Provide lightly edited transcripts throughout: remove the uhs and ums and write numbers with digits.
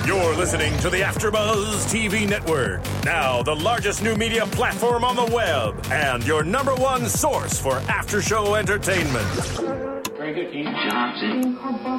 You're listening to the AfterBuzz TV Network, now the largest new media platform on the web, and your number one source for after-show entertainment. Very good, King Johnson.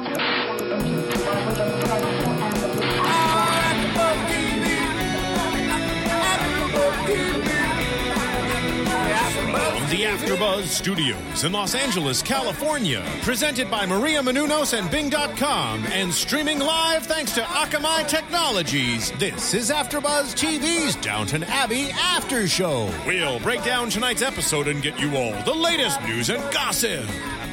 From the AfterBuzz Studios in Los Angeles, California, presented by Maria Menounos and Bing.com, and streaming live thanks to Akamai Technologies. This is AfterBuzz TV's Downton Abbey After Show. We'll break down tonight's episode and get you all the latest news and gossip.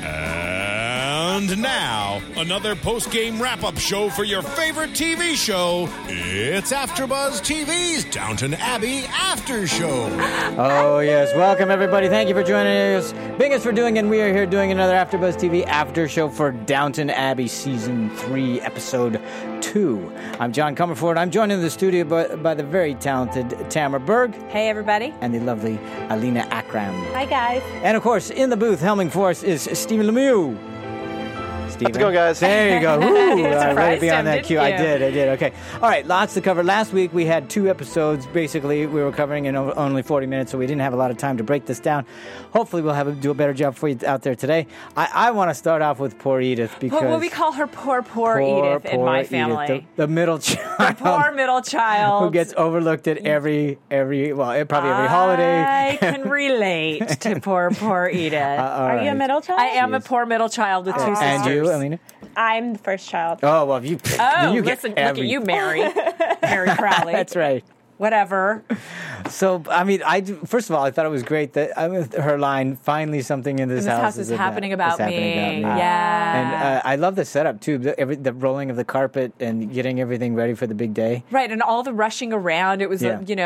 And now, another post-game wrap-up show for your favorite TV show. It's AfterBuzz TV's Downton Abbey After Show. Oh, yes. Welcome, everybody. Thank you for joining us. Bing is for doing, and we are here doing another AfterBuzz TV After Show for Downton Abbey Season 3, Episode 2. I'm John Comerford. I'm joined in the studio by the very talented Tamara Berg. Hey, everybody. And the lovely Alina Akram. Hi, guys. And, of course, in the booth, helming for us is Stephen Lemieux. How's it going, guys? There you go. Woo, right beyond that him, cue. didn't you? I did. Okay. All right, lots to cover. Last week we had 2 episodes. Basically, we were covering in only 40 minutes, so we didn't have a lot of time to break this down. Hopefully, we'll do a better job for you out there today. I want to start off with poor Edith because... Well, we call her poor Edith in my family. Edith, the middle child. The poor middle child. Who gets overlooked at every probably every holiday. I can relate to poor Edith. Are you a middle child? I am a poor middle child with 2 sisters. And you, Alina? I'm the first child. Oh, well, you Listen, get look at you, Mary Crowley. That's right. Whatever. So, I mean, first of all, I thought it was great that her line, finally something in this house is happening about me. And Yeah. I love the setup, too. The rolling of the carpet and getting everything ready for the big day. Right, and all the rushing around. It was,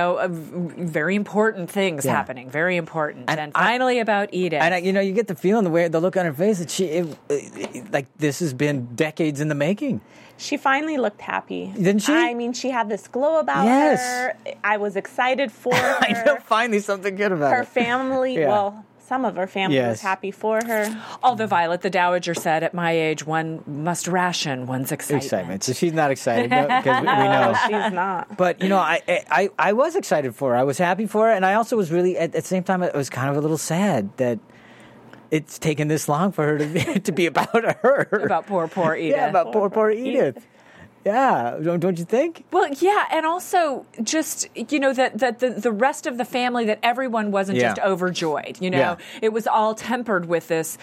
very important things happening. Very important. And finally about Edith. And, you get the feeling, the look on her face, that like this has been decades in the making. She finally looked happy. Didn't she? I mean, she had this glow about her. I was excited for her. I know, finally something good about her family. Yeah. Well, some of her family was happy for her. Although Violet the Dowager said, at my age, one must ration one's excitement. So she's not excited because we know. She's not. But, I was excited for her. I was happy for her. And I also was really, at the same time, I was kind of a little sad that it's taken this long for her to be about her. About poor Edith. Yeah, about poor Edith. Yeah, don't you think? Well, yeah, and also just, that the rest of the family, that everyone wasn't just overjoyed, It was all tempered with this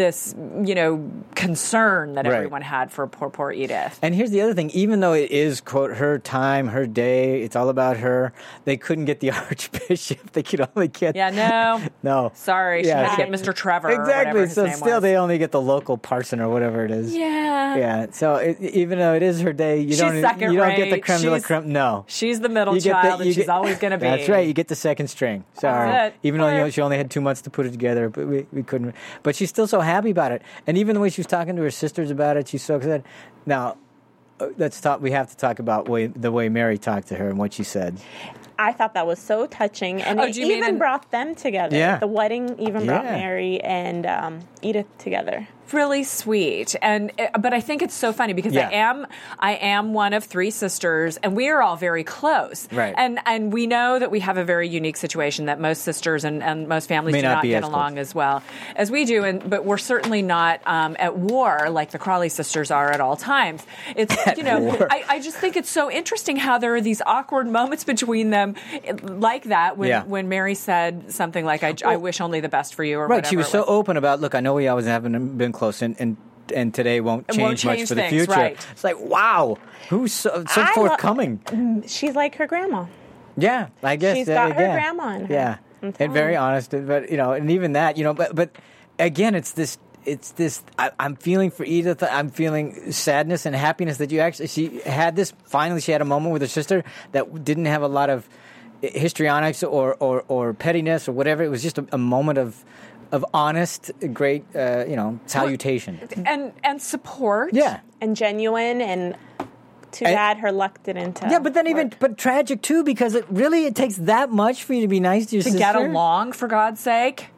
concern that everyone had for poor Edith. And here's the other thing, even though it is, quote, her time, her day, it's all about her, they couldn't get the Archbishop. They could only get... Yeah, no. Sorry, she had to get Mr. Trevor. Exactly, so still they only get the local parson or whatever it is. Yeah. Yeah, so even though it is her day, you don't get the creme de la creme. No. She's the middle child, and she's always going to be. That's right, you get the second string. Sorry. Even though she only had 2 months to put it together, but we couldn't. But she's still so happy about it. And even the way she was talking to her sisters about it, she's so excited. Now, we have to talk about the way Mary talked to her and what she said. I thought that was so touching, and it even brought them together. Yeah. The wedding even brought Mary and Edith together. Really sweet, but I think it's so funny because I am one of 3 sisters, and we are all very close. Right. And we know that we have a very unique situation that most sisters and most families do not get along as well as we do. But we're certainly not at war like the Crawley sisters are at all times. It's I just think it's so interesting how there are these awkward moments between them like that when Mary said something like I wish only the best for you or whatever. Right. She was so open about, look, I know we always haven't been close, and today won't change much for the future. Right. It's like, wow, who's so forthcoming? She's like her grandma. Yeah, I guess she's got her grandma in her. Yeah, and very honest, but and even that, but again, it's this. I'm feeling for Edith. I'm feeling sadness and happiness that she had this. Finally, she had a moment with her sister that didn't have a lot of histrionics or pettiness or whatever. It was just a moment of honest, great, salutation and support, and genuine, and too bad her luck didn't. But then but tragic too, because it takes that much for you to be nice to your sister. To get along, for God's sake.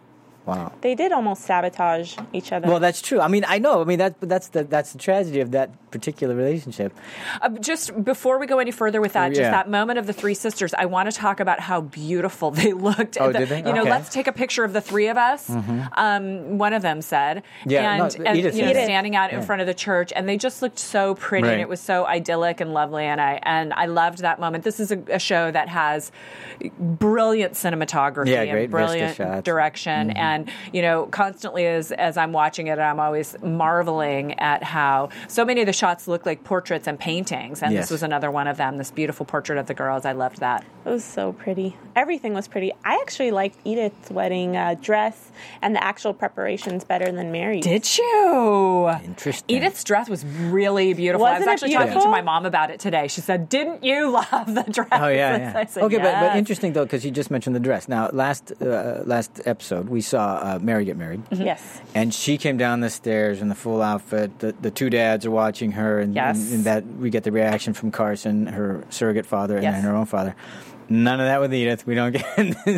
Wow. They did almost sabotage each other. Well, that's true. I mean, I know. I mean, that's the tragedy of that particular relationship. Just before we go any further with that, just that moment of the three sisters, I want to talk about how beautiful they looked. Oh, did they? You know, let's take a picture of the three of us. Mm-hmm. One of them said, Edith, standing out in front of the church, and they just looked so pretty, and it was so idyllic and lovely, and I loved that moment. This is a show that has brilliant cinematography and brilliant direction, and constantly as I'm watching it, I'm always marveling at how so many of the shots look like portraits and paintings, and this was another one of them. This beautiful portrait of the girls, I loved that. It was so pretty. Everything was pretty. I actually liked Edith's wedding dress and the actual preparations better than Mary's. Did you? Interesting. Edith's dress was really beautiful. I was actually talking to my mom about it today. She said, "Didn't you love the dress?" Oh yeah. I said, okay, yes. but interesting though, because you just mentioned the dress. Now, last episode we saw Mary get married. Mm-hmm. Yes. And she came down the stairs in the full outfit. The two dads are watching her, and that we get the reaction from Carson, her surrogate father, and then her own father. None of that with Edith. We don't get to see.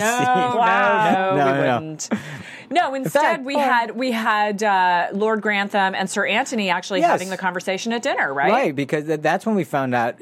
No, instead we had Lord Grantham and Sir Anthony actually having the conversation at dinner, right? Right, because that's when we found out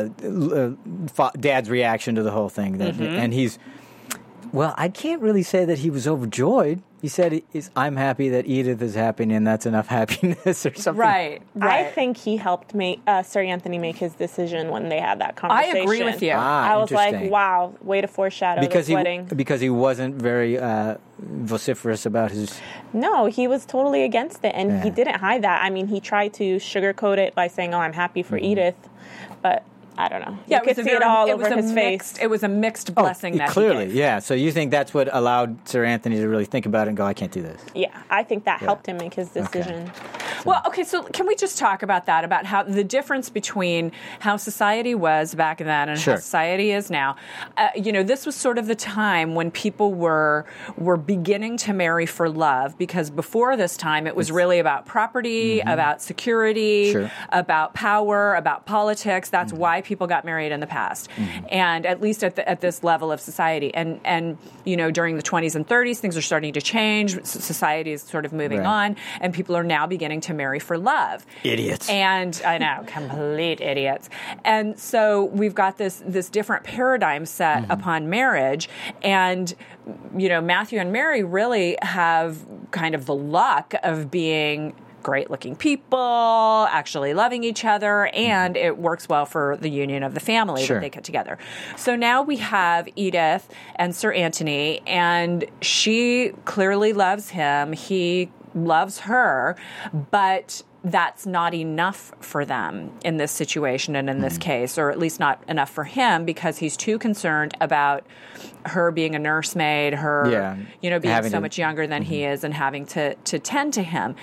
Dad's reaction to the whole thing. And he's, well, I can't really say that he was overjoyed. He said, "I'm happy that Edith is happy, and that's enough happiness," or something. Right. I think he helped Sir Anthony make his decision when they had that conversation. I agree with you. I was like, wow, way to foreshadow this wedding. Because he wasn't very vociferous about his... No, he was totally against it, and he didn't hide that. I mean, he tried to sugarcoat it by saying, "Oh, I'm happy for Edith," but... I don't know. Yeah, you could see it all over his face. It was a mixed blessing that clearly, he gave. yeah. So you think that's what allowed Sir Anthony to really think about it and go, "I can't do this." Yeah, I think that helped him make his decision. Okay. So can we just talk about that, about how the difference between how society was back then and how society is now? This was sort of the time when people were beginning to marry for love, because before this time it was really about property, about security, about power, about politics. That's why people got married in the past, and at least at this level of society. And during the 20s and 30s, things are starting to change. Society is sort of moving on, and people are now beginning to marry for love. Idiots. And I know, complete idiots. And so we've got this different paradigm set upon marriage, and Matthew and Mary really have kind of the luck of being great-looking people, actually loving each other, and it works well for the union of the family that they get together. So now we have Edith and Sir Anthony, and she clearly loves him. He loves her, but that's not enough for them in this situation and in this case, or at least not enough for him, because he's too concerned about her being a nursemaid, her being so much younger than he is, and having to tend to him.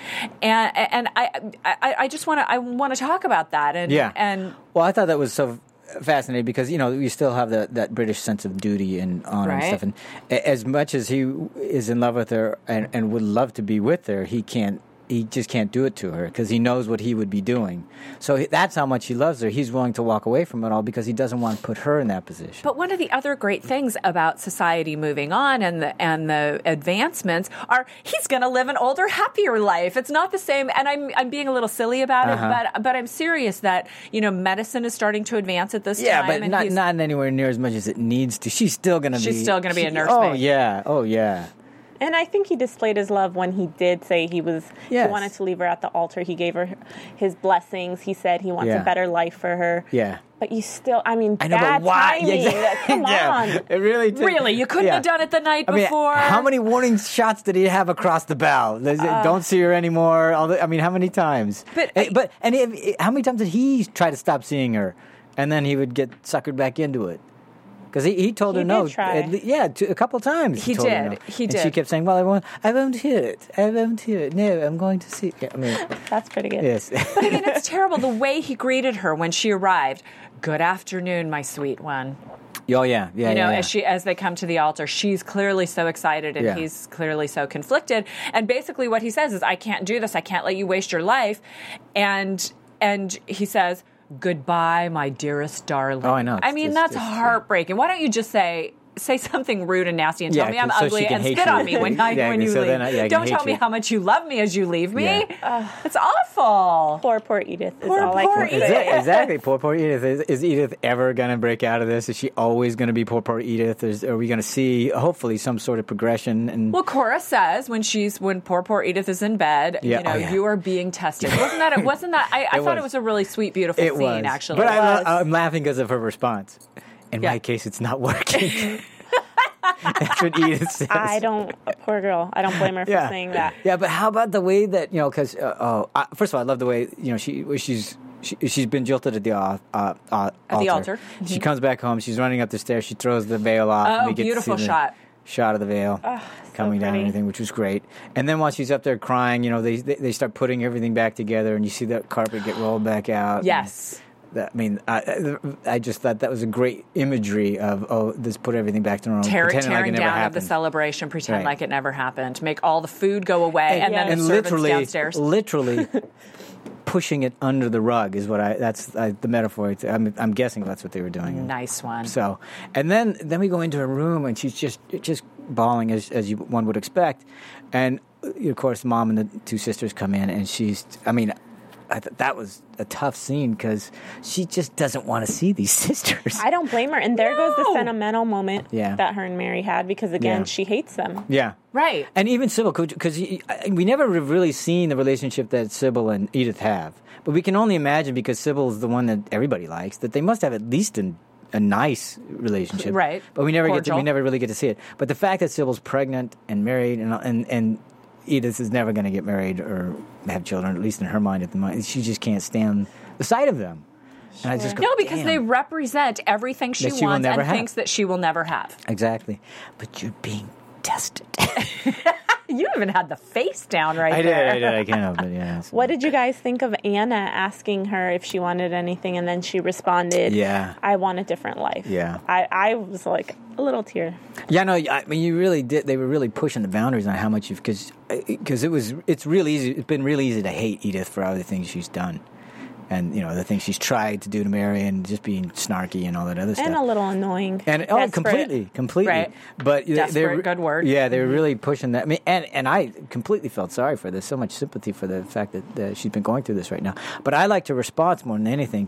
And I just want to talk about that. And well, I thought that was so fascinating because you still have that British sense of duty and honor and stuff. And as much as he is in love with her and would love to be with her, he just can't do it to her because he knows what he would be doing. So that's how much he loves her. He's willing to walk away from it all because he doesn't want to put her in that position. But one of the other great things about society moving on and the advancements are he's going to live an older, happier life. It's not the same, and I'm being a little silly about it, but I'm serious that medicine is starting to advance at this time. Yeah, but not anywhere near as much as it needs to. She's still going to be a nursemaid. Oh yeah. And I think he displayed his love when he did say he wanted to leave her at the altar. He gave her his blessings. He said he wants a better life for her. Yeah. But you still, I know, bad timing. Come on. It really did. Really? You couldn't have done it the night before? How many warning shots did he have across the bow? Don't see her anymore. How many times? But how many times did he try to stop seeing her? And then he would get suckered back into it. Because he told her no. A couple of times. He did. He did. And she kept saying, "Well, I won't hear it. No, I'm going to see it." That's pretty good. Yes. But it's terrible the way he greeted her when she arrived. "Good afternoon, my sweet one." Oh yeah. As they come to the altar, she's clearly so excited and he's clearly so conflicted. And basically, what he says is, "I can't do this. I can't let you waste your life." And he says, "Goodbye, my dearest darling." Oh, I know. That's heartbreaking. Why don't you just say, say something rude and nasty and tell me I'm ugly and spit on me when you leave. Don't tell me how much you love me as you leave me. It's awful. Poor Edith is all I can say. Exactly. Poor Edith. Is Edith ever going to break out of this? Is she always going to be poor Edith? Are we going to see, hopefully, some sort of progression? And well, Cora says when poor Edith is in bed, you are being tested. Wasn't that? I thought it was a really sweet, beautiful scene, actually. But I'm laughing because of her response. In my case, it's not working. That's what Edith says. Poor girl. I don't blame her for saying that. Yeah, but how about the way that, because, first of all, I love the way, she's been jilted at the altar. At the altar. Mm-hmm. She comes back home. She's running up the stairs. She throws the veil off. Oh, and we get beautiful to see shot. Shot of the veil coming down and everything, which was great. And then while she's up there crying, they start putting everything back together, and you see that carpet get rolled back out. Yes. I just thought that was a great imagery of, this put everything back to normal. Tearing down of the celebration, pretend like it never happened. Make all the food go away, and then the servants downstairs. Literally pushing it under the rug is what that's the metaphor. I'm guessing that's what they were doing. Nice one. So, and then we go into her room, and she's just bawling as one would expect. And, of course, Mom and the two sisters come in, and that was a tough scene because she just doesn't want to see these sisters. I don't blame her. And there goes the sentimental moment that her and Mary had because, again, she hates them. Yeah. Right. And even Sybil, because we never have really seen the relationship that Sybil and Edith have. But we can only imagine, because Sybil is the one that everybody likes, that they must have at least a nice relationship. Right. But we never really get to see it. But the fact that Sybil's pregnant and married and Edith is never going to get married or have children, at least in her mind at the moment. She just can't stand the sight of them. And I just go, because they represent everything she wants and thinks that she will never have. Exactly. But you're being tested. You even had the face down there. I did. I can't help it, yeah. So. What did you guys think of Anna asking her if she wanted anything, and then she responded, I want a different life. Yeah. I was like, a little tear. Yeah, no, I mean, you really did. They were really pushing the boundaries on how much because it's really easy. It's been really easy to hate Edith for all the things she's done. And, the things she's tried to do to Mary and just being snarky and all that other stuff. And a little annoying. And completely. Right. But desperate, good word. Yeah, they were really pushing that. I mean, and I completely felt sorry for this. So much sympathy for the fact that she's been going through this right now. But I like to respond more than anything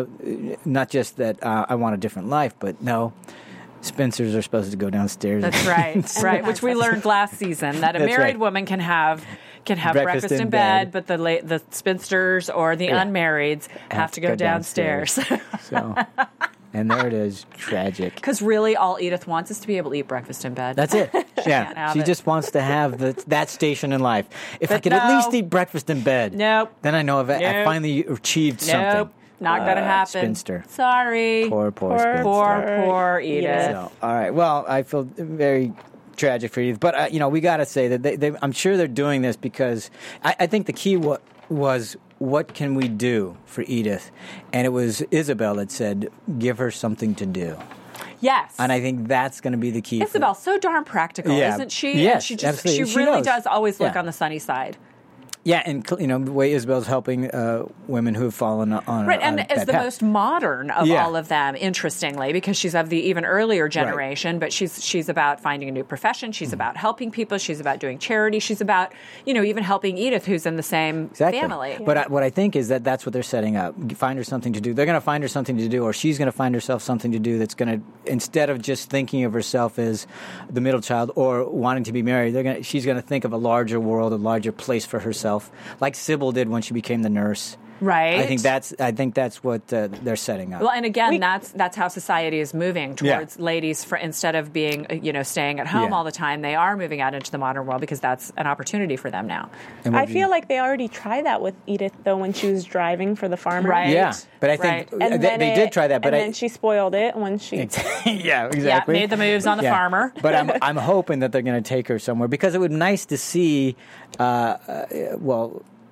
to not just that I want a different life, but no. Spencers are supposed to go downstairs. That's right, right. Which we learned last season that a married woman can have breakfast in bed, but the spinsters or the unmarrieds have to go downstairs. So, and there it is, tragic. Because really, all Edith wants is to be able to eat breakfast in bed. That's it. She just wants to have that station in life. If I could at least eat breakfast in bed, then I know I finally achieved something. Not going to happen. Spinster. Sorry. Poor spinster. Poor Edith. So, all right. Well, I feel very tragic for Edith. But, we got to say that I'm sure they're doing this because I think the key was what can we do for Edith? And it was Isabel that said, give her something to do. Yes. And I think that's going to be the key. Isabel's so darn practical, isn't she? Yes, and she really does always look on the sunny side. Yeah, and the way Isabel's helping women who have fallen on right, and is the most modern of all of them, interestingly, because she's of the even earlier generation. Right. But she's about finding a new profession. She's about helping people. She's about doing charity. She's about even helping Edith, who's in the same family. But what I think is that's what they're setting up. Find her something to do. They're going to find her something to do, or she's going to find herself something to do that's going to, instead of just thinking of herself as the middle child or wanting to be married, she's going to think of a larger world, a larger place for herself. Like Sybil did when she became the nurse. Right. I think that's what they're setting up. Well, and again, that's how society is moving towards ladies. Instead of being, staying at home all the time, they are moving out into the modern world because that's an opportunity for them now. I feel like they already tried that with Edith, though, when she was driving for the farmer. Right. Yeah, but I think they did try that. But then she spoiled it when she. Yeah, exactly. Yeah, made the moves on the farmer. But I'm hoping that they're going to take her somewhere because it would be nice to see.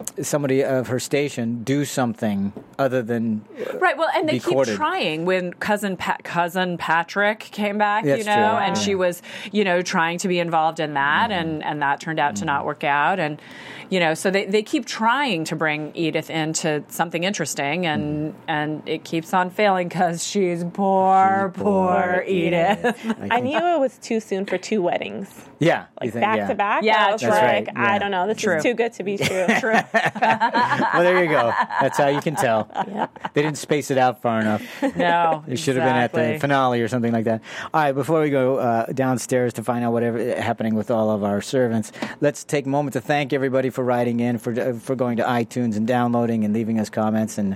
somebody of her station do something other than right. Well, and they keep courted. trying. When cousin Patrick came back, That's true. and she was, trying to be involved in that, and that turned out to not work out, and so they keep trying to bring Edith into something interesting, and it keeps on failing because she's poor Edith. I knew it was too soon for 2 weddings. Yeah, like back to back. Yeah, I was that's like, right. Yeah. I don't know, this is too good to be true. True. Well, there you go. That's how you can tell. Yep. They didn't space it out far enough. No, It should have been at the finale or something like that. All right, before we go downstairs to find out whatever happening with all of our servants, let's take a moment to thank everybody for writing in, for going to iTunes and downloading and leaving us comments and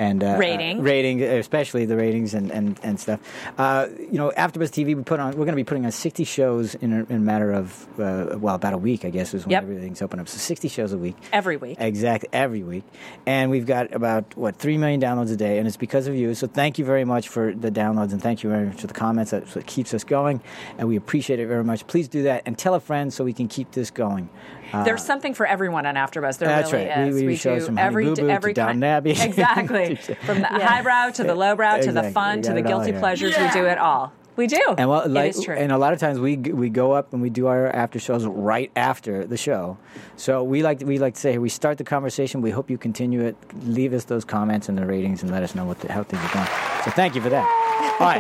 rating, especially the ratings and stuff. AfterBuzz TV, we're going to be putting on 60 shows in a matter of about a week, I guess, is when everything's open up. So 60 shows a week. Every week. Exactly, every week. And we've got about, 3 million downloads a day, and it's because of you. So thank you very much for the downloads, and thank you very much for the comments. That's what keeps us going, and we appreciate it very much. Please do that, and tell a friend so we can keep this going. There's something for everyone on AfterBuzz. There that's really right. is. We show do some every Downton Abbey. Exactly. From the highbrow to the lowbrow to the fun to the guilty pleasures, we do it all. We do. And it is true. And a lot of times we go up and we do our after shows right after the show. So we like to say we start the conversation. We hope you continue it. Leave us those comments and the ratings and let us know how things are going. So thank you for that. All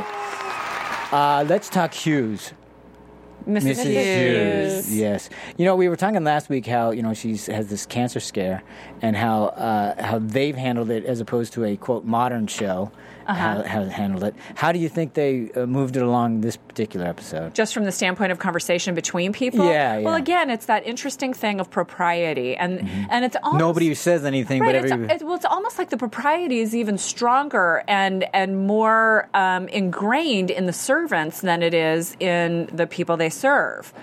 right. Let's talk Hughes. Mrs. Hughes. Yes. We were talking last week how, she has this cancer scare and how they've handled it as opposed to a, quote, modern show. How handled it. How do you think they moved it along this particular episode? Just from the standpoint of conversation between people? Yeah. Well, again, it's that interesting thing of propriety. And it's almost... Nobody says anything, right, but it's almost like the propriety is even stronger and more ingrained in the servants than it is in the people they serve.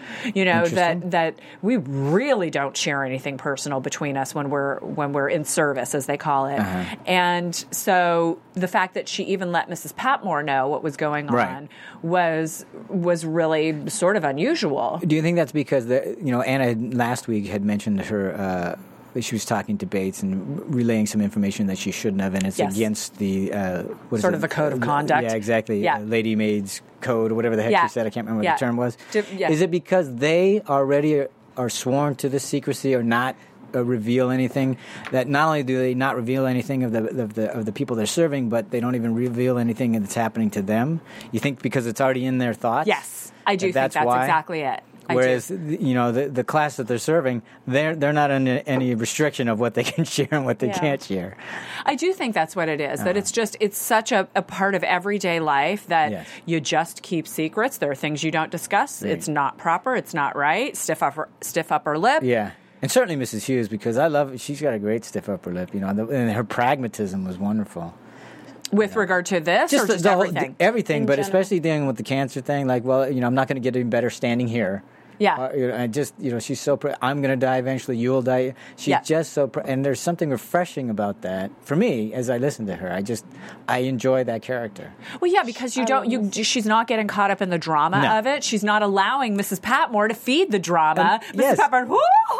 That we really don't share anything personal between us when we're in service, as they call it. And so the fact that she even let Mrs. Patmore know what was going on was really sort of unusual. Do you think that's because Anna last week had mentioned her she was talking to Bates and relaying some information that she shouldn't have, and it's against the the code of conduct. Yeah, exactly. Yeah. Lady Maid's code or whatever the heck she said. I can't remember what the term was. Yeah. Is it because they already are sworn to this secrecy or not reveal anything? That not only do they not reveal anything of the people they're serving, but they don't even reveal anything that's happening to them. You think because it's already in their thoughts? Yes, I do think that's why? exactly it. Whereas the class that they're serving, they're not under any restriction of what they can share and what they can't share. I do think that's what it is. That it's such a part of everyday life that you just keep secrets. There are things you don't discuss. Right. It's not proper. It's not right. Stiff upper lip. Yeah. And certainly Mrs. Hughes, because she's got a great stiff upper lip, and her pragmatism was wonderful. With regard to this, or just everything? Everything, but especially dealing with the cancer thing. Like, I'm not going to get any better standing here. Yeah. She's so. I'm going to die eventually. You'll die. She's just so. And there's something refreshing about that for me as I listen to her. I enjoy that character. Well, yeah, because she's not getting caught up in the drama of it. She's not allowing Mrs. Patmore to feed the drama. Mrs. Patmore.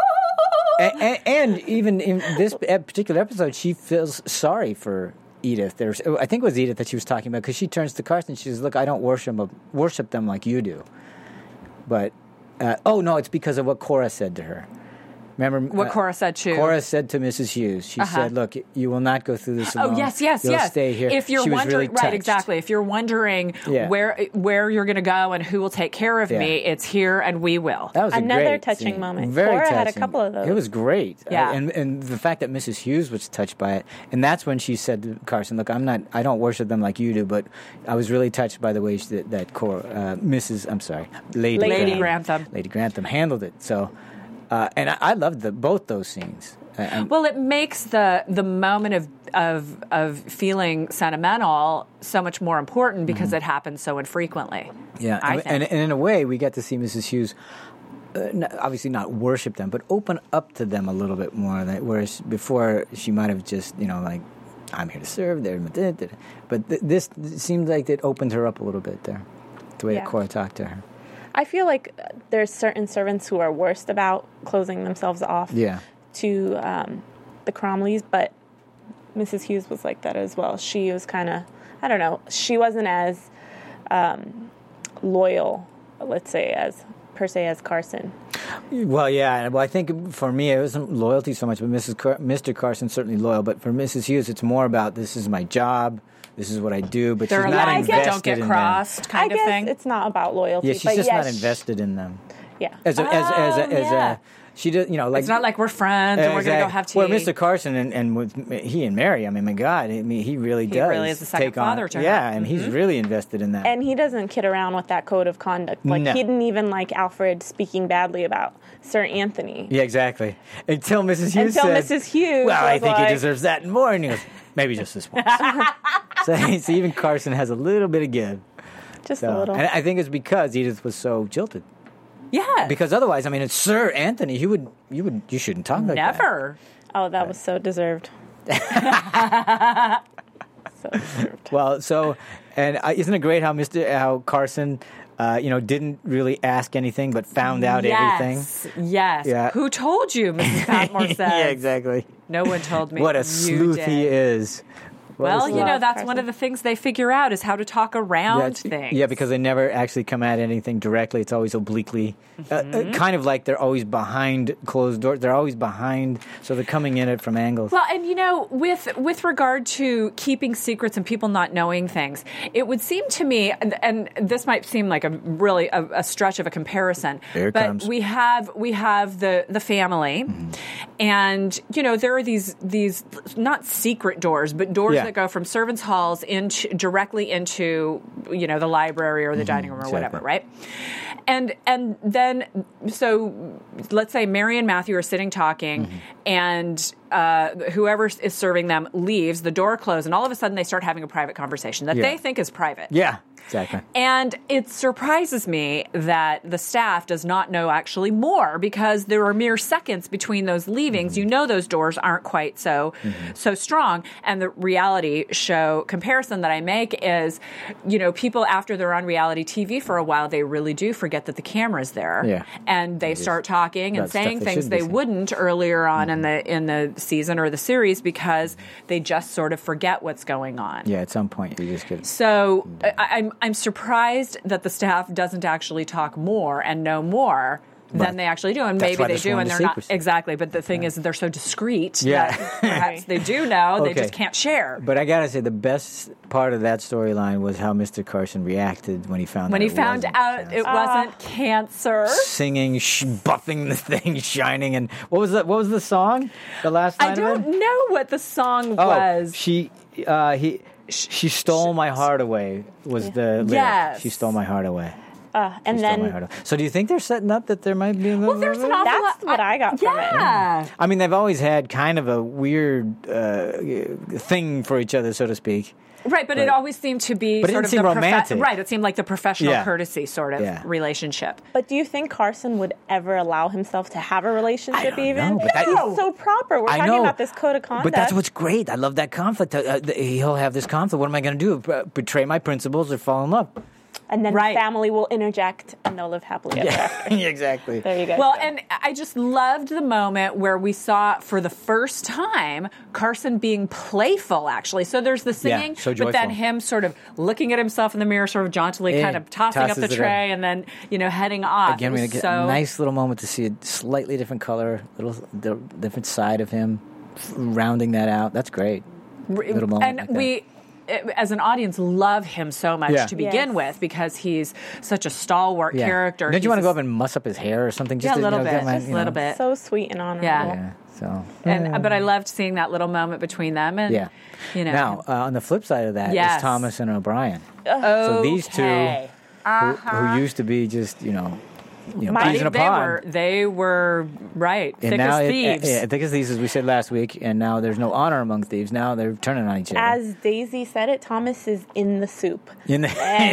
And even in this particular episode, she feels sorry for Edith. I think it was Edith that she was talking about, because she turns to Carson and she says, "Look, I don't worship them like you do." But no, it's because of what Cora said to her. Remember what Cora said to? Cora said to Mrs. Hughes. She said, "Look, you will not go through this alone. Oh, yes. You'll stay here." If you're wondering, really right, exactly. If you're wondering where you're going to go and who will take care of me, it's here, and we will. That was another touching moment. Very Cora touching. had a couple of those. It was great. Yeah. And the fact that Mrs. Hughes was touched by it, and that's when she said to Carson, "Look, I don't worship them like you do, but I was really touched by the way that Cora, Lady Grantham handled it." So. And I loved both those scenes. Well, it makes the moment of feeling sentimental so much more important because it happens so infrequently. Yeah, and in a way, we get to see Mrs. Hughes obviously not worship them, but open up to them a little bit more. Whereas before, she might have just I'm here to serve. But this seemed like it opened her up a little bit there, the way that Cora talked to her. I feel like there's certain servants who are worst about closing themselves off to the Cromleys, but Mrs. Hughes was like that as well. She was kind of, I don't know, she wasn't as loyal, let's say, as Carson. Well, yeah. Well, I think for me, it wasn't loyalty so much, but Mr. Carson's certainly loyal. But for Mrs. Hughes, it's more about this is my job, this is what I do. But she's not invested don't get crossed, kind of thing. It's not about loyalty. Yeah, she's just not invested in them. Yeah. As a she does, like it's not like we're friends and we're going to go have tea. Well, Mr. Carson and with he and Mary, I mean, my God, he really does. He really is the second father to her. Yeah, and he's really invested in that. And he doesn't kid around with that code of conduct. Like he didn't even like Alfred speaking badly about Sir Anthony. Yeah, exactly. Until Mrs. Hughes said, well, I think he deserves that and more. And he goes, maybe just this once. so even Carson has a little bit of give. Just a little. And I think it's because Edith was so jilted. Yeah. Because otherwise, I mean, it's Sir Anthony. You shouldn't talk like that. Never. Oh, that was so deserved. So deserved. Well, and isn't it great how Carson, didn't really ask anything but found out everything? Yes. Yeah. Who told you, Mrs. Patmore says. Yeah, exactly. No one told me. What a sleuth he is. Well, that's one of the things they figure out is how to talk around things. Yeah, because they never actually come at anything directly. It's always obliquely. Kind of like they're always behind closed doors. They're always behind, so they're coming in it from angles. Well, and with regard to keeping secrets and people not knowing things, it would seem to me, and this might seem like a stretch of a comparison, but we have the family, and there are these not secret doors, but doors that go from servants' halls directly into the library or the dining room or whatever, right? And then, so let's say Mary and Matthew are sitting talking, and whoever is serving them leaves, the door closes, and all of a sudden they start having a private conversation that they think is private. Yeah, exactly. And it surprises me that the staff does not know actually more, because there are mere seconds between those leavings. Those doors aren't quite so strong. And the reality show comparison that I make is, people after they're on reality TV for a while, they really do forget that the camera's there. Yeah. And they start talking and saying things they wouldn't earlier on in the season or the series, because they just sort of forget what's going on. Yeah, at some point you just get. So I'm surprised that the staff doesn't actually talk more and know more than they actually do, and maybe they do, and they're not exactly. But the thing is, they're so discreet that perhaps they do know, they just can't share. But I gotta say, the best part of that storyline was how Mr. Carson reacted when he found out it wasn't cancer. Singing, buffing the thing, shining, and what was the song? The last line I don't know what the song was. She stole my heart away. Was the lyric? Yes. She stole my heart away. And then, so do you think they're setting up that there might be a little? Well, there's an awful lot. That's what I got from it. Yeah. I mean, they've always had kind of a weird thing for each other, so to speak. Right, but it always seemed to be sort of the romantic. Right, it seemed like the professional courtesy sort of relationship. But do you think Carson would ever allow himself to have a relationship? I don't know, but he's so proper. We're talking about this code of conduct. But that's what's great. I love that conflict. He'll have this conflict. What am I going to do? Betray my principles or fall in love? And then family will interject, and they'll live happily ever after. Exactly. There you go. Well, and I just loved the moment where we saw, for the first time, Carson being playful, actually. So there's the singing, but then him sort of looking at himself in the mirror, sort of jauntily kind of tossing up the tray and then, heading off. Again, we get a nice little moment to see a slightly different color, little different side of him, rounding that out. That's great. Little moment And as an audience, love him so much to begin with, because he's such a stalwart character. Don't you want to go up and muss up his hair or something? Just a little bit. Just a little bit. So sweet and honorable. Yeah. So. But I loved seeing that little moment between them. And, Now, on the flip side of that is Thomas and O'Brien. So these two, who used to be just, peas in a pod. They were right. And thick now as thieves. Thick as thieves, as we said last week. And now there's no honor among thieves. Now they're turning on each other. As Daisy said it, Thomas is in the soup. And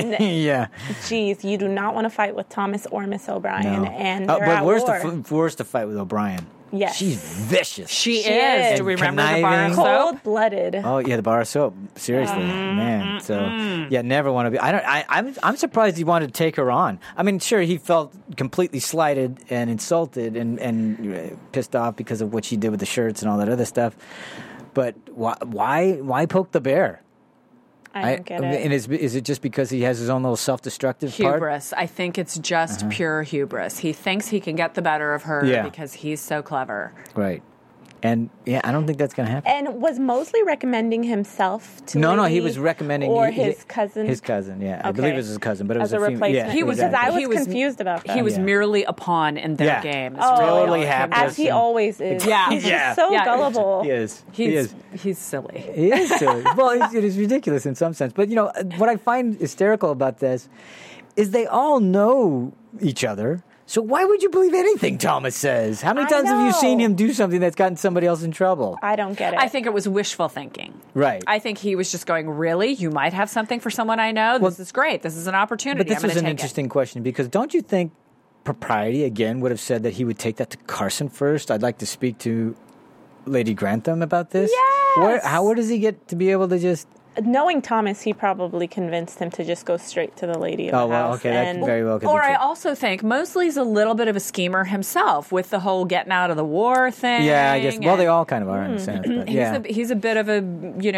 geez, you do not want to fight with Thomas or Miss O'Brien. No. And but worse to fight with O'Brien. Yes. She's vicious. She is. Do we remember the bar of soap? Cold-blooded. Oh yeah, the bar of soap. Seriously, man. So yeah, never want to be. I'm surprised he wanted to take her on. I mean, sure, he felt completely slighted and insulted and pissed off because of what she did with the shirts and all that other stuff. But why poke the bear? I don't get it. And is it just because he has his own little self-destructive hubris? I think it's just pure hubris. He thinks he can get the better of her because he's so clever. Right. And yeah, I don't think that's going to happen. And was Mosley recommending himself to No, he was recommending his cousin. His cousin, yeah. Okay. I believe it was his cousin, but it was a replacement. Yeah, he was. I was confused about that. He was merely a pawn in their game. Totally hapless. As he always is. Yeah, he's so gullible. He is. He's silly. He is silly. Well, it is ridiculous in some sense. But what I find hysterical about this is they all know each other. So why would you believe anything Thomas says? How many times have you seen him do something that's gotten somebody else in trouble? I don't get it. I think it was wishful thinking. Right. I think he was just going, really? You might have something for someone I know? This is great. This is an opportunity. But this was an interesting question because don't you think Propriety, again, would have said that he would take that to Carson first? I'd like to speak to Lady Grantham about this. Yes! Where does he get to be able to just... Knowing Thomas, he probably convinced him to just go straight to the lady of the house. Okay, that can very well could be true. I also think Mosley's a little bit of a schemer himself with the whole getting out of the war thing. Yeah, I guess. Well, they all kind of are in a sense. But he's a bit of a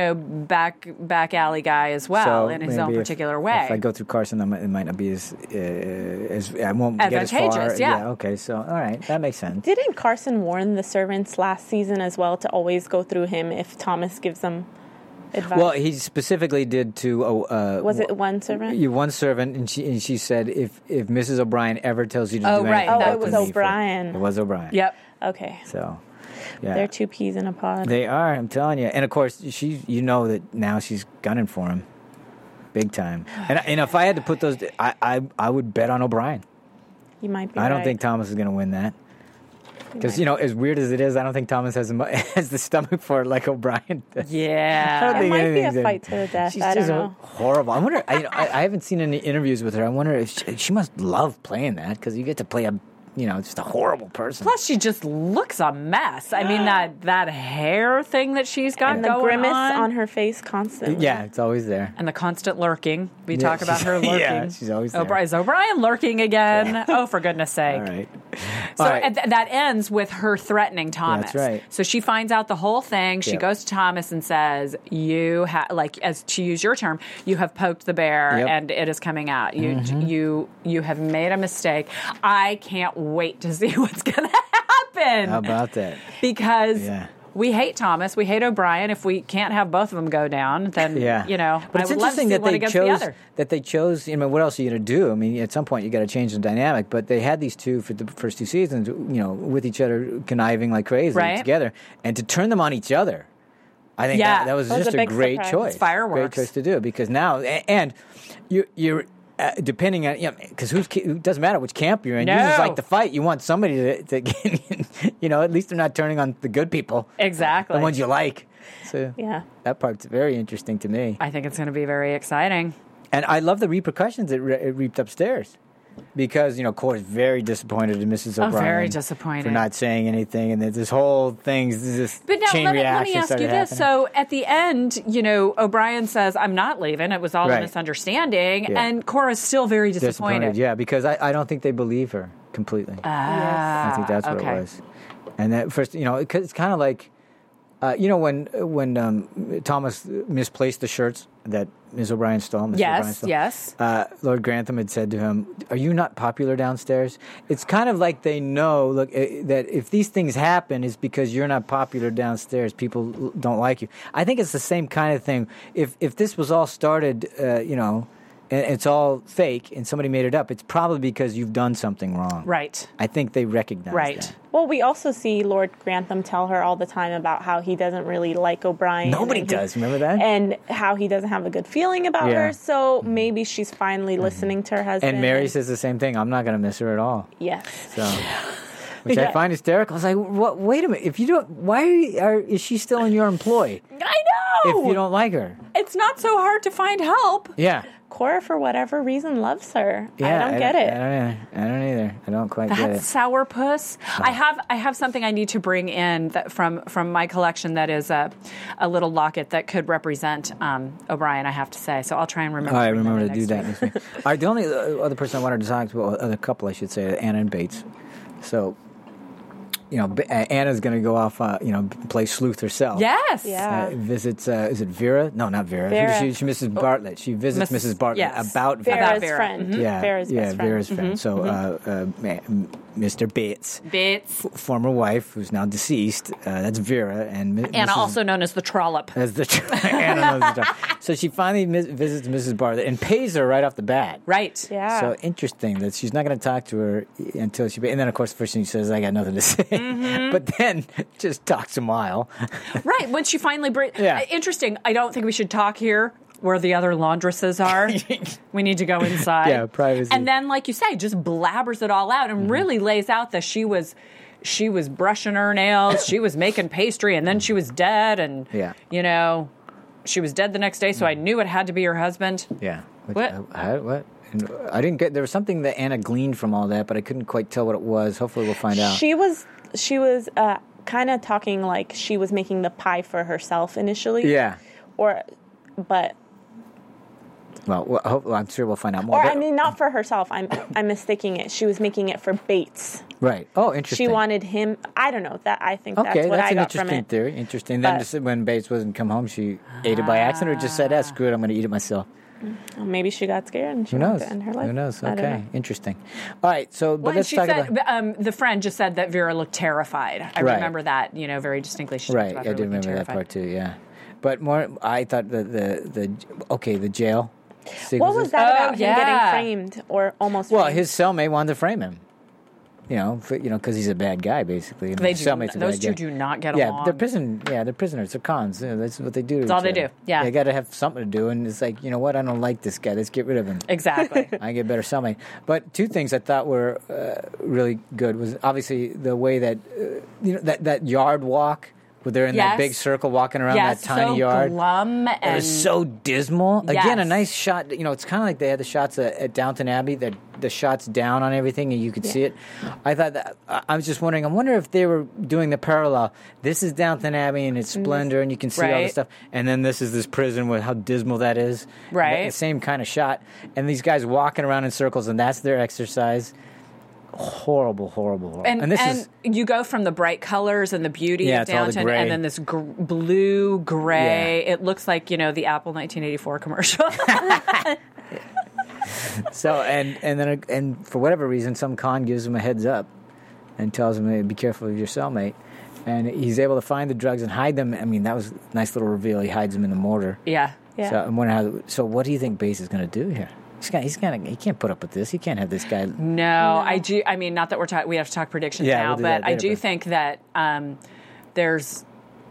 back alley guy as well in his own particular way. If I go through Carson, it might not be as I won't get as far. Advantageous, yeah. Okay, so all right, that makes sense. Didn't Carson warn the servants last season as well to always go through him if Thomas gives them advice? Well, he specifically did to. Was it one servant? One servant, and she said if Mrs. O'Brien ever tells you to do right. anything, it was O'Brien. It was O'Brien. Yep. Okay. So, yeah, they're two peas in a pod. They are. I'm telling you. And of course, that now she's gunning for him, big time. And if I had to put those, I would bet on O'Brien. You might be. I don't think Thomas is going to win that. Because, as weird as it is, I don't think Thomas has the stomach for it like O'Brien does. Yeah. It might be a fight to the death. She's I don't just know. Horrible. I wonder, I haven't seen any interviews with her. I wonder if she must love playing that because you get to play just a horrible person. Plus, she just looks a mess. I mean, that hair thing that she's got and going the grimace on her face constantly. Yeah, it's always there. And the constant lurking. We talk about her lurking. Yeah, she's always there. Is O'Brien lurking again? Yeah. Oh, for goodness sake. All right. So that ends with her threatening Thomas. That's right. So she finds out the whole thing. She goes to Thomas and says, "You as to use your term, you have poked the bear, and it is coming out. You have made a mistake. I can't wait to see what's going to happen." How about that? Because we hate Thomas, we hate O'Brien. If we can't have both of them go down, then But it's interesting that they chose. What else are you going to do? I mean, at some point you got to change the dynamic. But they had these two for the first two seasons, with each other conniving like crazy together, and to turn them on each other. I think that was just a great surprise. choice. It's fireworks. Great choice to do because now and you're. Depending on, because it doesn't matter which camp you're in. You just like to fight. You want somebody to at least they're not turning on the good people. Exactly. The ones you like. So that part's very interesting to me. I think it's going to be very exciting. And I love the repercussions it reaped upstairs. Because, Cora's very disappointed in Mrs. O'Brien. Very disappointed. For not saying anything. And this whole thing, chain reaction. Let me ask you this. So at the end, O'Brien says, "I'm not leaving. It was all a misunderstanding." Yeah. And Cora's still very disappointed. Yeah, because I don't think they believe her completely. I think that's what it was. And that first, it's kind of like, when Thomas misplaced the shirts that Ms. O'Brien stole. Yes. Lord Grantham had said to him, "Are you not popular downstairs?" It's kind of like they know that if these things happen, it's because you're not popular downstairs. People don't like you. I think it's the same kind of thing. If this was all started, and it's all fake, and somebody made it up, it's probably because you've done something wrong. Right. I think they recognize that. Well, we also see Lord Grantham tell her all the time about how he doesn't really like O'Brien. Nobody does, remember that? And how he doesn't have a good feeling about her, so maybe she's finally listening to her husband. And Mary says the same thing. I'm not going to miss her at all. Yes. So... Which I find hysterical. I was like, "What? Wait a minute! If you don't, is she still in your employ? I know. If you don't like her, it's not so hard to find help." Yeah. Cora, for whatever reason, loves her. Yeah, I don't get it. I don't either. I don't quite get it. That's sourpuss. I have something I need to bring in that from my collection that is a little locket that could represent O'Brien, I have to say. So I'll try and remember. I remember to do that next week. All right, the only other person I wanted to talk to, other couple, I should say, Anna and Bates. So, Anna's going to go off, play sleuth herself. Yes. Yeah. Visits, is it Vera? No, not Vera. She Mrs. Bartlett. She visits Mrs. Bartlett about Vera's Vera. friend. Mm-hmm. Yeah. Vera's best friend. Vera's friend. So, Mr. Bates. Former wife, who's now deceased. That's Vera. And Anna, also known as the Trollop. Anna knows the Trollop. So she finally visits Mrs. Bartlett and pays her right off the bat. Right. Yeah. So interesting that she's not going to talk to her until she... And then, of course, the first thing she says, I got nothing to say. Mm-hmm. But then just talks a mile. Right. When she finally... Interesting. I don't think we should talk here where the other laundresses are. We need to go inside. Yeah, privacy. And then, like you say, just blabbers it all out and really lays out that she was brushing her nails, she was making pastry, and then she was dead, and, she was dead the next day, so I knew it had to be her husband. Yeah. What? What? I didn't get... There was something that Anna gleaned from all that, but I couldn't quite tell what it was. Hopefully we'll find out. She was kind of talking like she was making the pie for herself initially. Yeah. But... Well, I'm sure we'll find out more. Or, not for herself. I'm mistaking it. She was making it for Bates. Right. Oh, interesting. She wanted him... I don't know. I think that's what I got from it. Okay, that's an interesting theory. Interesting. Then when Bates wasn't come home, she ate it by accident or just said, screw it, I'm going to eat it myself. Well, maybe she got scared and she wanted to end her life. Who knows? Okay, interesting. All right, so let's talk about... the friend just said that Vera looked terrified. I remember that, very distinctly. She talked about her looking remember terrified. that part too, yeah. But more, I thought the jail... What was that about him getting framed or almost framed? Well, his cellmate wanted to frame him. Because he's a bad guy, basically. Those two do not get along. Yeah, they're prisoners. They're cons. Yeah, that's what they do. That's all they do. Yeah, they got to have something to do, and it's like, you know what? I don't like this guy. Let's get rid of him. Exactly. I get better cellmate. But two things I thought were really good was obviously the way that that yard walk. Where they're in that big circle walking around that tiny yard. Glum and it was so dismal. Again, a nice shot. It's kind of like they had the shots at Downton Abbey, the shots down on everything, and you could see it. I thought that I was just wondering. I wonder if they were doing the parallel. This is Downton Abbey and its splendor, and you can see all this stuff, and then this is this prison with how dismal that is. Right, the same kind of shot, and these guys walking around in circles, and that's their exercise. Horrible. And you go from the bright colors and the beauty of Downton, and then this blue, gray. Yeah. It looks like, the Apple 1984 commercial. So, and for whatever reason, some con gives him a heads up and tells him, hey, be careful of your cellmate. And he's able to find the drugs and hide them. I mean, that was a nice little reveal. He hides them in the mortar. Yeah. So I'm wondering so what do you think Bates is going to do here? He can't put up with this. He can't have this guy. No. I do. I mean, not that we have to talk predictions now, but I do think that there's,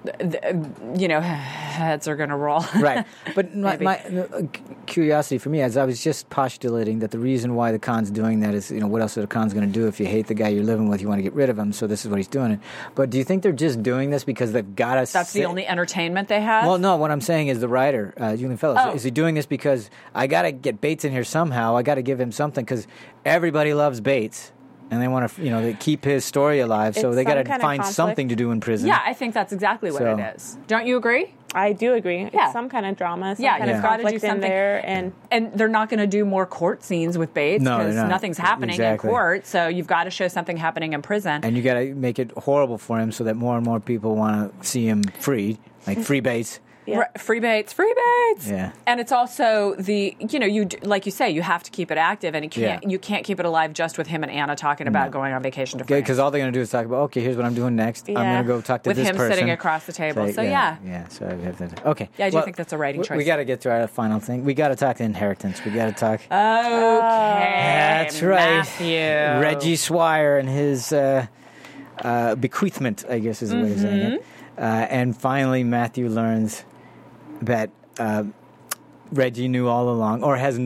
heads are going to roll. Right. But my curiosity for me, as I was just postulating that the reason why the con's doing that is, what else are the cons going to do if you hate the guy you're living with, you want to get rid of him, so this is what he's doing it. But do you think they're just doing this because they've got to... That's the only entertainment they have? Well, no, what I'm saying is the writer, Julian Fellows, is he doing this because I got to get Bates in here somehow, I got to give him something, because everybody loves Bates. And they want to, they keep his story alive, so they got to find something to do in prison. Yeah, I think that's exactly what it is. Don't you agree? I do agree. Yeah. It's some kind of drama, kind of conflict in there. And they're not going to do more court scenes with Bates because nothing's happening in court, so you've got to show something happening in prison. And you got to make it horrible for him so that more and more people want to see him freed, like free Bates. Yeah. Free Bates. Yeah. And it's also you like you say, you have to keep it active, and you can't keep it alive just with him and Anna talking about going on vacation to France. Because all they're going to do is talk about, okay, here's what I'm doing next. Yeah. I'm going to go talk to with this person. With him sitting across the table. So Yeah, so I have to... Okay. Yeah, I do think that's a writing choice. We got to get to our final thing. We got to talk inheritance. We got to talk... Okay. That's right. Matthew. Reggie Swire and his bequeathment, I guess is the way of saying it. And finally, Matthew learns that Reggie knew all along, or has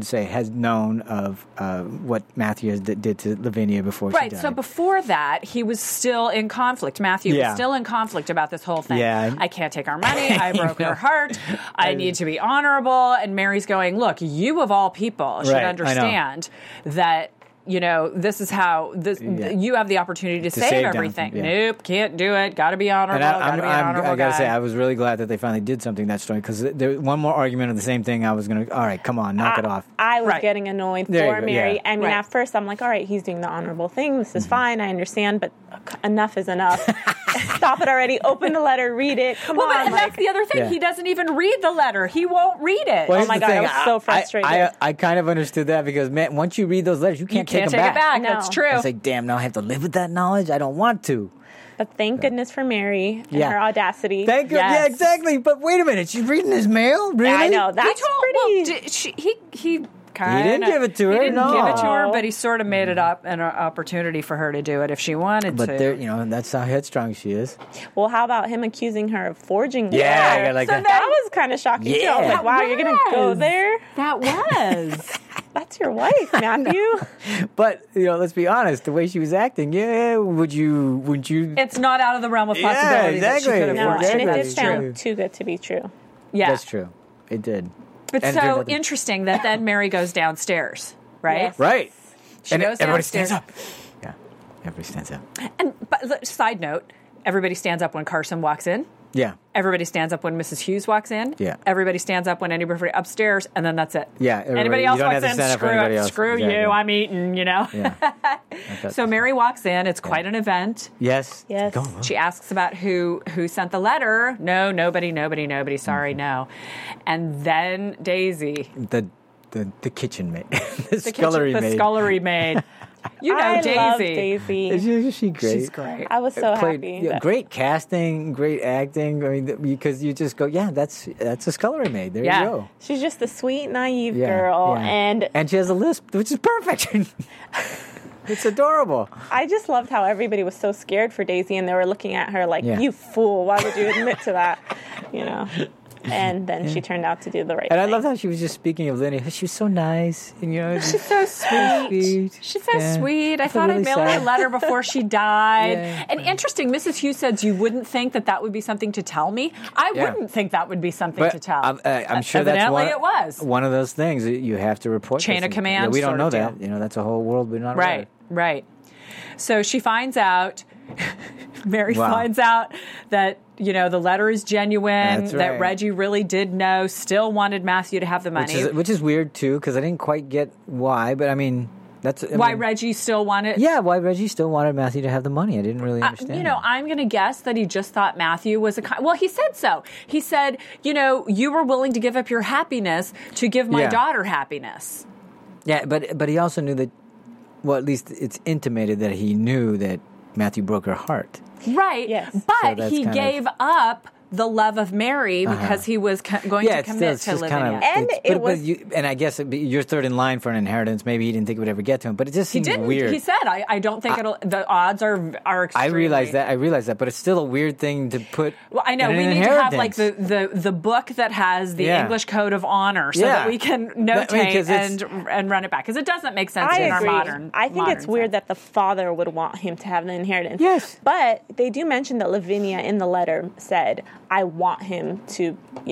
known of what Matthew did to Lavinia before she died. Right, so before that, he was still in conflict. Matthew was still in conflict about this whole thing. Yeah. I can't take our money. I broke her heart. I need to be honorable. And Mary's going, look, you of all people should understand that, this is how you have the opportunity to save everything. Nope, can't do it. Got to be honorable. I got to say, I was really glad that they finally did something that story, because one more argument of the same thing, I was going to, all right, come on, knock it off. I was getting annoyed for Mary. Yeah. I mean, at first I'm like, all right, he's doing the honorable thing. This is fine. I understand, but enough is enough. Stop it already. Open the letter. Read it. Come on. And that's the other thing. Yeah. He doesn't even read the letter. He won't read it. Well, oh my God, I was so frustrated. I kind of understood that, because, man, once you read those letters, you can't take them back. No. That's true. It's like, damn, now I have to live with that knowledge? I don't want to. But thank goodness for Mary and her audacity. Thank goodness. Yeah, exactly. But wait a minute. She's reading his mail? Really? I know. That's pretty... He didn't give it to her. He didn't give it to her, but he sort of made it up an opportunity for her to do it if she wanted to. But that's how headstrong she is. Well, how about him accusing her of forging? Yeah, that was kind of shocking too. I was like, wow, you're going to go there? That was. That's your wife, Matthew. But let's be honest. The way she was acting, would you? It's not out of the realm of possibility. Yeah, exactly. That she could have no, forged. and it did sound too good to be true. Yeah, that's true. It did. But so interesting that then Mary goes downstairs, right? Yes. Right. She goes everybody downstairs. Stands up. Yeah, everybody stands up. But side note, everybody stands up when Carson walks in. Yeah. Everybody stands up when Mrs. Hughes walks in. Yeah. Everybody stands up when anybody upstairs, and then that's it. Yeah. Anybody else walks in, screw you, I'm eating, Yeah. So Mary walks in. It's quite an event. Yes. She asks about who sent the letter. No, nobody. Sorry, no. And then Daisy. The kitchen maid. the scullery maid. I Daisy. Love Daisy. Isn't she great? She's great. I was so happy. Yeah, great casting, great acting. I mean, because you just go, that's a scullery maid. There you go. She's just a sweet, naive girl, and she has a lisp, which is perfect. It's adorable. I just loved how everybody was so scared for Daisy, and they were looking at her like, "You fool! Why would you admit to that?" And then she turned out to do the right thing. And I love how she was just speaking of Lenny. She was so nice. And, she's so sweet. She's so sweet. I thought I'd mail her a letter before she died. And interesting, Mrs. Hughes said you wouldn't think that would be something to tell me. I wouldn't think that would be something to tell. I'm sure it was one of those things that you have to report. Chain of command. We don't know that. That's a whole world we're not aware of. Right. So she finds out, Mary finds out that, the letter is genuine, that Reggie really did know, still wanted Matthew to have the money. Which is weird, too, because I didn't quite get why, but I mean... Why Reggie still wanted... Yeah, why Reggie still wanted Matthew to have the money. I didn't really understand. I'm going to guess that he just thought Matthew was well, he said so. He said, you were willing to give up your happiness to give my daughter happiness. Yeah, but he also knew that, well, at least it's intimated that he knew that Matthew broke her heart. Right. Yes. But he gave up the love of Mary because he was going to commit to Lavinia. And I guess you're third in line for an inheritance. Maybe he didn't think it would ever get to him, but it just seems weird. He said, I don't think the odds are extreme. I realize that, but it's still a weird thing to put. Well, I know we need to have like the book that has the English Code of Honor so that we can notate and run it back, because it doesn't make sense in our modern. I think it's weird that the father would want him to have the inheritance. Yes, but they do mention that Lavinia in the letter said, I want him to,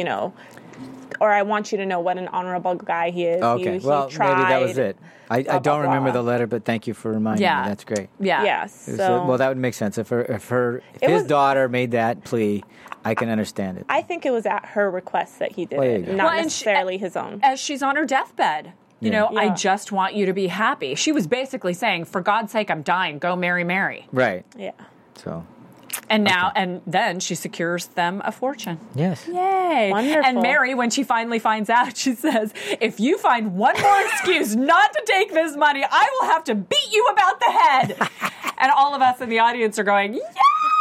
or I want you to know what an honorable guy he is. Okay, he tried, maybe that was it. I don't remember the letter, but thank you for reminding me. That's great. Yeah. Well, that would make sense. If his daughter made that plea, I can understand it. I think it was at her request that he did it, not necessarily his own. As she's on her deathbed. I just want you to be happy. She was basically saying, for God's sake, I'm dying. Go marry Mary. Right. Yeah. So... And then she secures them a fortune. Yes. Yay. Wonderful. And Mary, when she finally finds out, she says, if you find one more excuse not to take this money, I will have to beat you about the head. And all of us in the audience are going, yes!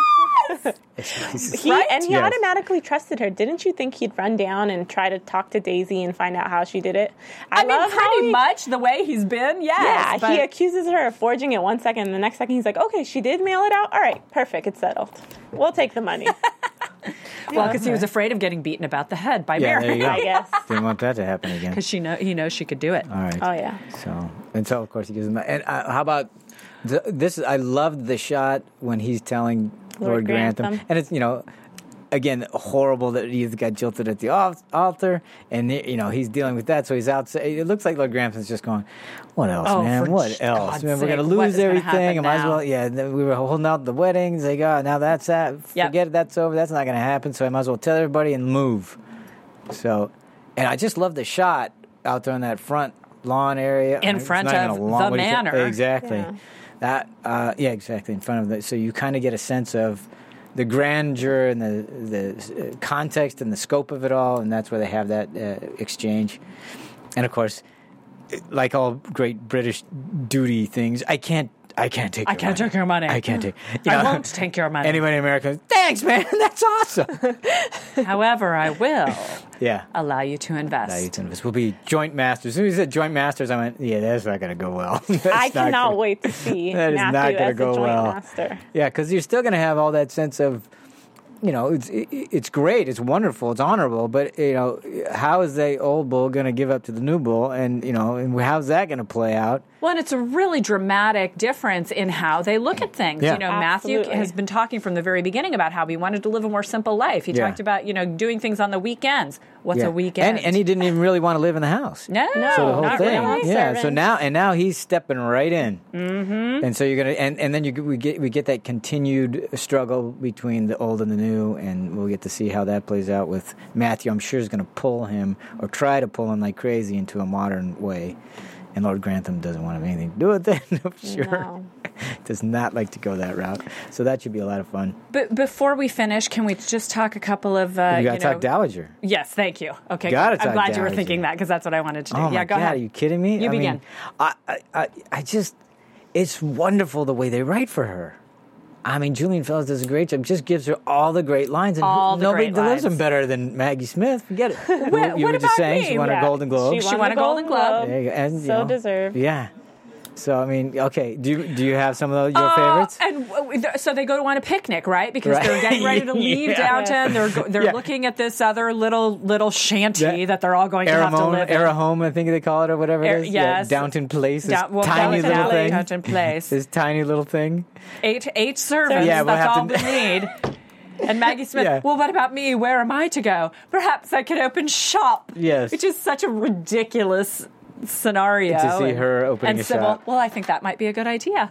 He automatically trusted her. Didn't you think he'd run down and try to talk to Daisy and find out how she did it? I mean, pretty much the way he's been, yes. Yeah, he accuses her of forging it 1 second, and the next second he's like, okay, she did mail it out? All right, perfect, it's settled. We'll take the money. Well, because he was afraid of getting beaten about the head by Mary. There you go. I guess. Didn't want that to happen again. Because he knows she could do it. All right. Oh, yeah. So of course he gives him that. And how about this? I loved the shot when he's telling Lord Grantham, and it's again horrible that Edith got jilted at the altar, and he's dealing with that. So he's out. It looks like Lord Grantham's just going, "What else, man? What else? Man, we're going to lose everything. I might as well. Yeah, we were holding out the weddings. They got now that's that. Forget it. That's over. That's not going to happen. So I might as well tell everybody and move." So, and I just love the shot out there in that front lawn area in front of the manor. Exactly. Yeah. Exactly in front of that. So you kind of get a sense of the grandeur and the context and the scope of it all, and that's where they have that exchange. And of course, like all great British duty things, I can't take your money. I can't take. I won't take your money. Anybody in America? Thanks, man. That's awesome. However, I will. Yeah. Allow you to invest. We'll be joint masters. As soon as you said joint masters, I went, yeah, that's not going to go well. I cannot wait to see Matthew as a joint master. Yeah, because you're still going to have all that sense of, it's great, it's wonderful, it's honorable, but, how is the old bull going to give up to the new bull? And, and how's that going to play out? Well, and it's a really dramatic difference in how they look at things. Yeah. Matthew has been talking from the very beginning about how he wanted to live a more simple life. He talked about, doing things on the weekends. What's a weekend? And he didn't even really want to live in the house. No, so the whole not thing. really. Yeah. So now he's stepping right in. Mm-hmm. And so you're gonna and then we get that continued struggle between the old and the new, and we'll get to see how that plays out with Matthew. I'm sure is going to pull him or try to pull him like crazy into a modern way. And Lord Grantham doesn't want to have anything to do with it, I'm sure. No. Does not like to go that route. So that should be a lot of fun. But before we finish, can we just talk a couple of... you got to talk Dowager. Yes, thank you. Okay, I'm glad Dowager. You were thinking that, because that's what I wanted to do. Oh my go God, ahead. are you kidding me? You begin. I just... It's wonderful the way they write for her. I mean, Julian Fellowes does a great job. Just gives her all the great lines, and nobody delivers them better than Maggie Smith. Forget it. You were just saying she won her Golden Globe. She won a Golden Globe. There you go. And, so deserved. Yeah. So I mean, okay. Do you have some of your favorites? And so they go on a picnic, right? Because they're getting ready to leave Downton. They're looking at this other little shanty that they're all going to have to live in. Arahome, I think they call it, or whatever it is. Yes. Downton Place. Tiny little thing. Downton Place. This tiny little thing. 8 servants. That's all we need. And Maggie Smith, well, what about me? Where am I to go? Perhaps I could open shop. Yes. Which is such a ridiculous scenario. To see her opening a Sybil, shop. well, I think that might be a good idea.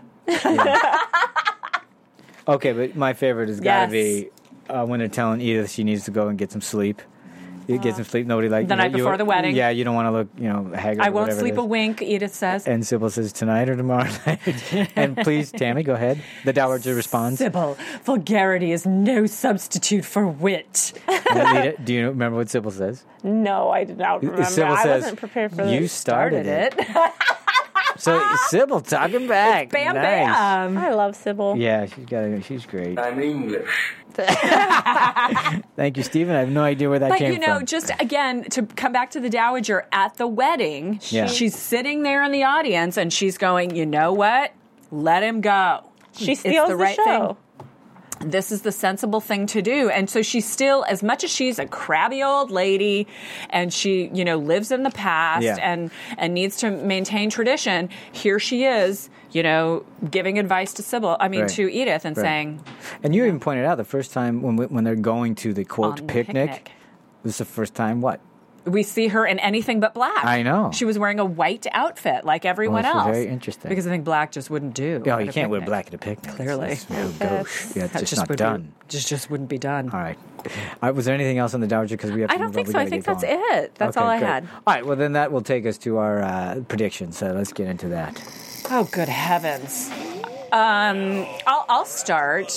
Okay, but my favorite has got to be when they're telling Edith she needs to go and get some sleep. Get some sleep. Nobody the night before the wedding. Yeah, you don't want to look, haggard. I won't sleep a wink, Edith says. And Sybil says, tonight or tomorrow night. And please, Tammy, go ahead. The Dowager responds. Sybil, vulgarity is no substitute for wit. Lita, do you remember what Sybil says? No, I did not remember. Sybil I says, wasn't prepared for this. You started it. So Sybil talking back. Bam, nice. bam. I love Sybil. Yeah, she's great. I'm English. Thank you, Stephen. I have no idea where that came from. But, just again, to come back to the Dowager at the wedding, she's sitting there in the audience and she's going, you know what? Let him go. She steals the right show. Thing. This is the sensible thing to do. And so she's still, as much as she's a crabby old lady and she, lives in the past and needs to maintain tradition, here she is, giving advice to to Edith and saying... And you even pointed out the first time when they're going to the, quote, picnic, this is the first time, what? We see her in anything but black. I know. She was wearing a white outfit like everyone else. Very interesting. Because I think black just wouldn't do. No, you can't wear black at a picnic. Clearly. It's just not done. Just wouldn't be done. All right. Was there anything else on the Dowager? Because we have to I don't think so. I think that's it. That's all I had. All right. Well, then that will take us to our predictions. So let's get into that. Oh, good heavens. I'll start.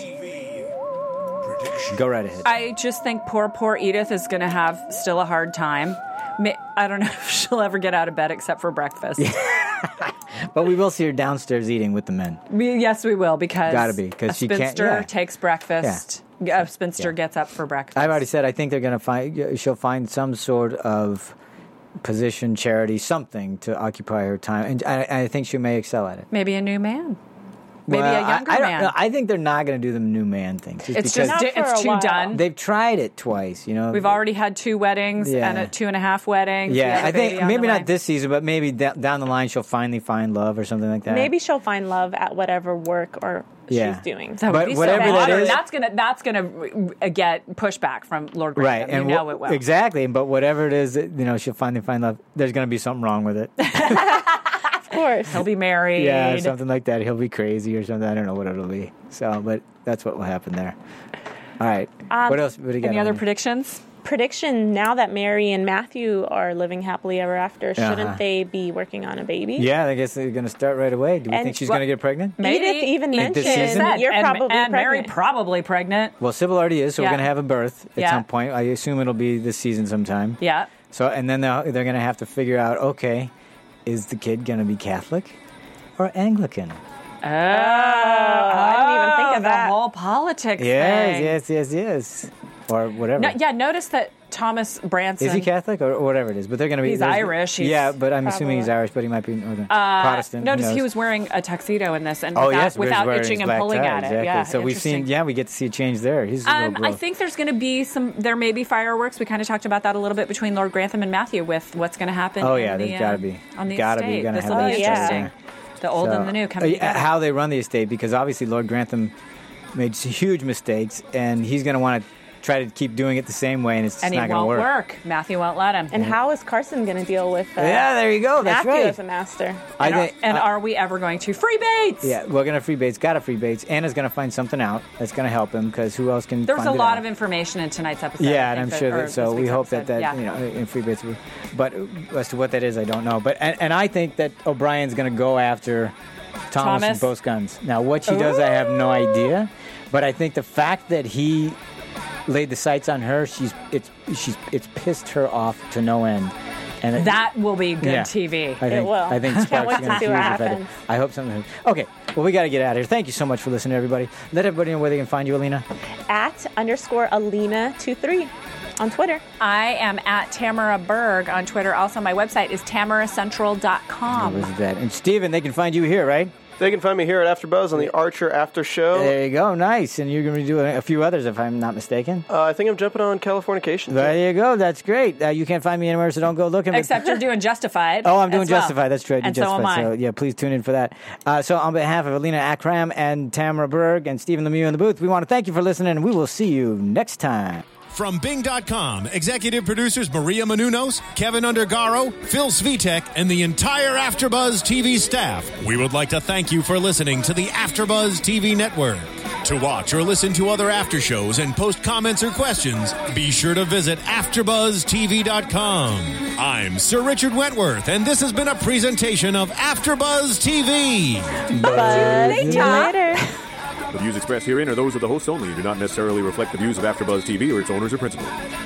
Go right ahead. I just think poor Edith is going to have still a hard time. I don't know if she'll ever get out of bed except for breakfast. But we will see her downstairs eating with the men. Yes, we will, because gotta be, because she can't. Spinster takes breakfast. Yeah. A spinster gets up for breakfast. I've already said I think they're going to she'll find some sort of position, charity, something to occupy her time, and I think she may excel at it. Maybe a new man. Maybe a younger man. I think they're not going to do the new man thing. It's too done. They've tried it twice, We've already had 2 weddings and a 2.5 weddings. Yeah, I think maybe not this season, but maybe down the line she'll finally find love or something like that. Maybe she'll find love at whatever work or she's doing. But whatever that is, that's gonna get pushback from Lord Grantham. Right, and it will. Exactly. But whatever it is, she'll finally find love. There's going to be something wrong with it. Of course, he'll be married. Yeah, something like that. He'll be crazy or something. I don't know what it'll be. So, but that's what will happen there. All right. What else? What do you got? Any other predictions? Prediction, now that Mary and Matthew are living happily ever after, shouldn't they be working on a baby? Yeah, I guess they're going to start right away. Do we think she's going to get pregnant? Maybe. Edith even mentioned you're probably pregnant. Mary probably pregnant. Well, Sybil already is, so we're going to have a birth at some point. I assume it'll be this season sometime. Yeah. So, and then they're going to have to figure out, okay, is the kid going to be Catholic or Anglican? I didn't even think of that. The whole politics thing. Yes. Or whatever. No, notice that Thomas Branson... Is he Catholic or whatever it is? But they're going to be... He's Irish. But I'm assuming he's Irish, but he might be Protestant. Notice he was wearing a tuxedo in this, and without itching and pulling at it. Exactly. Yeah, so we get to see a change there. He's I think there's going to be there may be fireworks. We kind of talked about that a little bit between Lord Grantham and Matthew with what's going to happen. Oh, yeah, there's got to be. On the estate. This will be interesting. The old and the new coming together. How they run the estate, because obviously Lord Grantham made huge mistakes, and he's going to want to try to keep doing it the same way, and it's just not going to work. Matthew won't let him. And how is Carson going to deal with there you go. That's Matthew right. as a master? Are we ever going to free Bates? Yeah, we're going to free Bates. Got to free Bates. Anna's going to find something out that's going to help him, because who else can There's find a it lot out? of information in tonight's episode. Yeah, and I'm sure that. So we hope that in free Bates. But as to what that is, I don't know. But and I think that O'Brien's going to go after Thomas and both guns. Now, what she does, I have no idea. But I think the fact that he laid the sights on her, it's pissed her off to no end. And that will be good TV. It will. I think Sparks going to see what happens. I hope something. Okay, well, we got to get out of here. Thank you so much for listening, everybody. Let everybody know where they can find you, Alina. @_Alina23 on Twitter. I am @Tamara Berg on Twitter. Also, my website is tamaracentral.com. And Steven, they can find you here, right? They can find me here at AfterBuzz on the Archer After Show. There you go. Nice. And you're going to be doing a few others, if I'm not mistaken. I think I'm jumping on Californication. There you go. That's great. You can't find me anywhere, so don't go looking. Except you're doing Justified. Oh, I'm doing Justified. That's true. And so am I. So, yeah, please tune in for that. So on behalf of Alina Akram and Tamara Berg and Stephen Lemieux in the booth, we want to thank you for listening, and we will see you next time. From Bing.com, executive producers Maria Menounos, Kevin Undergaro, Phil Svitek, and the entire AfterBuzz TV staff, we would like to thank you for listening to the AfterBuzz TV network. To watch or listen to other after shows and post comments or questions, be sure to visit AfterBuzzTV.com. I'm Sir Richard Wentworth, and this has been a presentation of AfterBuzz TV. Bye. See you later. The views expressed herein are those of the hosts only and do not necessarily reflect the views of AfterBuzz TV or its owners or principals.